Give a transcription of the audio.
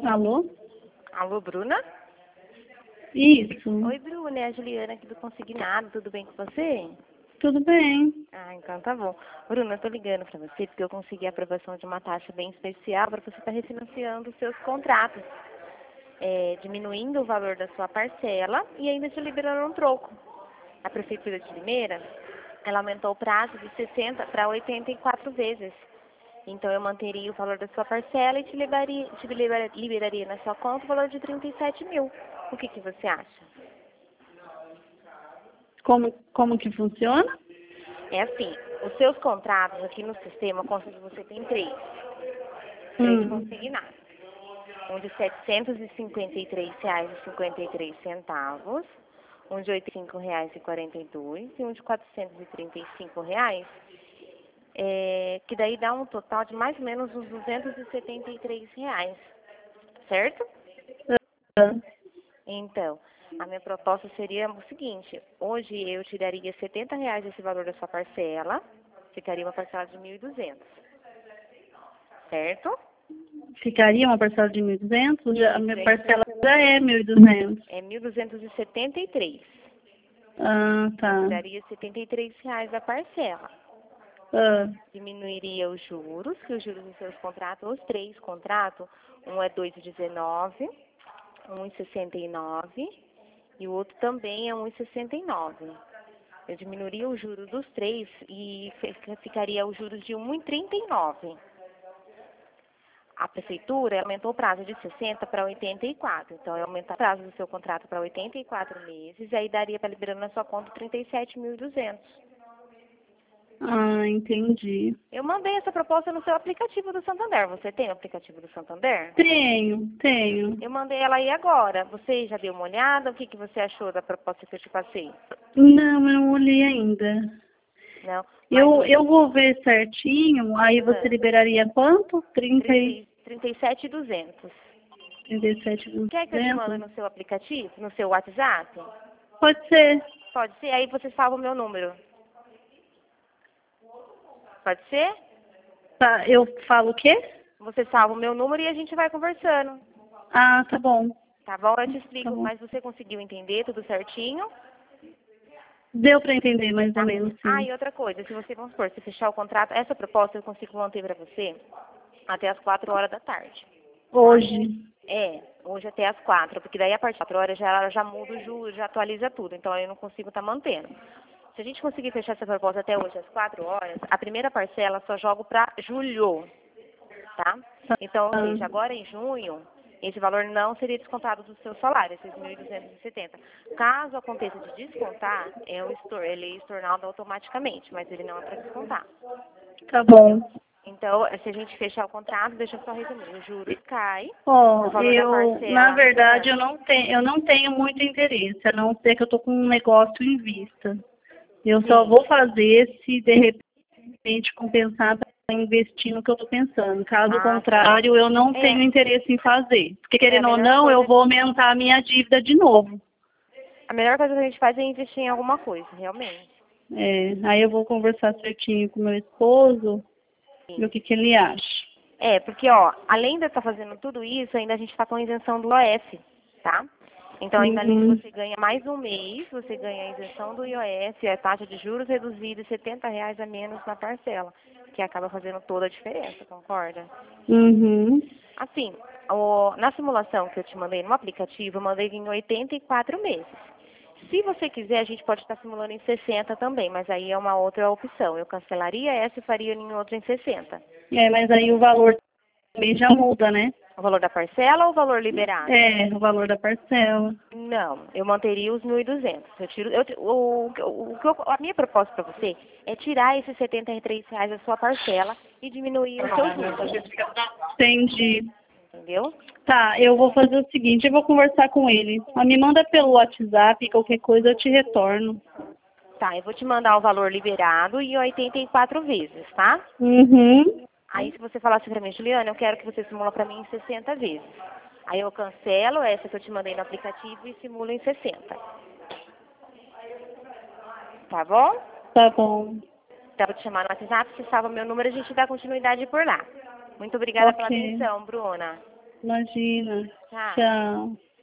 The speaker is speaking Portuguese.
Alô? Alô, Bruna? Isso. Oi, Bruna, é a Juliana aqui do Consignado, tudo bem com você? Tudo bem. Ah, então tá bom. Bruna, eu tô ligando pra você porque eu consegui a aprovação de uma taxa bem especial para você estar refinanciando os seus contratos, diminuindo o valor da sua parcela e ainda te liberando um troco. A Prefeitura de Limeira, ela aumentou o prazo de 60 para 84 vezes. Então, eu manteria o valor da sua parcela e liberaria na sua conta o valor de 37 mil. O que você acha? Como que funciona? É assim, os seus contratos aqui no sistema, você tem três consignados. Um de R$ 753,53, um de R$ 85,42 e um de R$ 435, que daí dá um total de mais ou menos uns R$ 273, certo? Ah, Então, a minha proposta seria o seguinte: hoje eu tiraria R$ 70 desse valor da sua parcela, ficaria uma parcela de 1.200, certo? Ficaria uma parcela de 1.200? A minha Isso, parcela já é 1.200. é 1.273. Ah, Eu tá. tiraria R$ 73 da parcela. Ah, Diminuiria os juros, que os juros dos seus contratos, os três contratos, um é 2,19, 1,69 e o outro também é 1,69. Eu diminuiria os juros dos três e ficaria os juros de 1,39. A prefeitura aumentou o prazo de 60 para 84. Então, eu aumentar o prazo do seu contrato para 84 meses e aí daria para liberar na sua conta 37.200. entendi. Eu mandei essa proposta no seu aplicativo do Santander. Você tem o aplicativo do Santander? Tenho. Eu mandei ela aí agora. Você já deu uma olhada? O que você achou da proposta que eu te passei? Não, eu não olhei ainda. Não, mas Eu vou ver certinho, aí você liberaria quanto? 37.200. 37, Quer que eu te mande 200? no seu aplicativo, no seu WhatsApp? Pode ser. Pode ser, aí você salva o meu número. Pode ser? Tá, eu falo o quê? Você salva o meu número e a gente vai conversando. Ah, tá bom. Tá bom? Eu te Tá explico, bom. mas você conseguiu entender tudo certinho? Deu para entender mais ou Tá? menos, Ah, sim. e outra coisa, se você, vamos supor, se fechar o contrato, essa proposta eu consigo manter para você até as 4 horas da tarde. Hoje. Hoje até as 4, porque daí a partir das 4 horas já muda o juros, já atualiza tudo, então aí eu não consigo estar mantendo. Se a gente conseguir fechar essa proposta até hoje às 4 horas, a primeira parcela só jogo para julho, tá? Então, ou Ah, seja, agora em junho, esse valor não seria descontado do seu salário, esses 1.270. Caso aconteça de descontar, ele é estornado automaticamente, mas ele não é para descontar. tá bom. Então, se a gente fechar o contrato, deixa eu só resumir, os juros caem, o Ó, valor da na parcela... verdade, eu não tenho muito interesse, a não ser que eu tô com um negócio em vista. Eu só Sim. vou fazer se de repente compensar para investir no que eu tô pensando. Caso Ah, tá. contrário, eu não tenho É, interesse em fazer. Porque a querendo ou melhor não, eu coisa, vou aumentar a minha dívida de novo. a melhor coisa que a gente faz é investir em alguma coisa, realmente. Aí eu vou conversar certinho com meu esposo, ver o Sim. que ele acha. Porque, ó, além de eu estar fazendo tudo isso, ainda a gente está com isenção do IOF, tá? Então, ainda além de Uhum. você ganhar mais um mês, você ganha a isenção do IOF, a taxa de juros reduzida e R$ 70 a menos na parcela, que acaba fazendo toda a diferença, concorda? Uhum. Assim, na simulação que eu te mandei no aplicativo, eu mandei em 84 meses. Se você quiser, a gente pode estar simulando em 60 também, mas aí é uma outra opção. Eu cancelaria essa e faria em outra em 60. Mas aí o valor também já muda, né? O valor da parcela ou o valor liberado? O valor da parcela. Não, eu manteria os 1.200. Eu tiro, a minha proposta para você é tirar esses R$ 73 da sua parcela e diminuir o seu juros, Entendi. entendeu? Tá, eu vou fazer o seguinte, eu vou conversar com ele. Me manda pelo WhatsApp, qualquer coisa eu te retorno. Tá, eu vou te mandar o valor liberado e 84 vezes, tá? Uhum. Aí se você falar assim pra mim, Juliana, eu quero que você simula pra mim em 60 vezes. Aí eu cancelo essa que eu te mandei no aplicativo e simulo em 60. Tá bom? Tá bom. Então eu vou te chamar no WhatsApp, você salva meu número e a gente dá continuidade por lá. Muito obrigada pela Ok. atenção, Bruna. Imagina. Tchau. Tchau.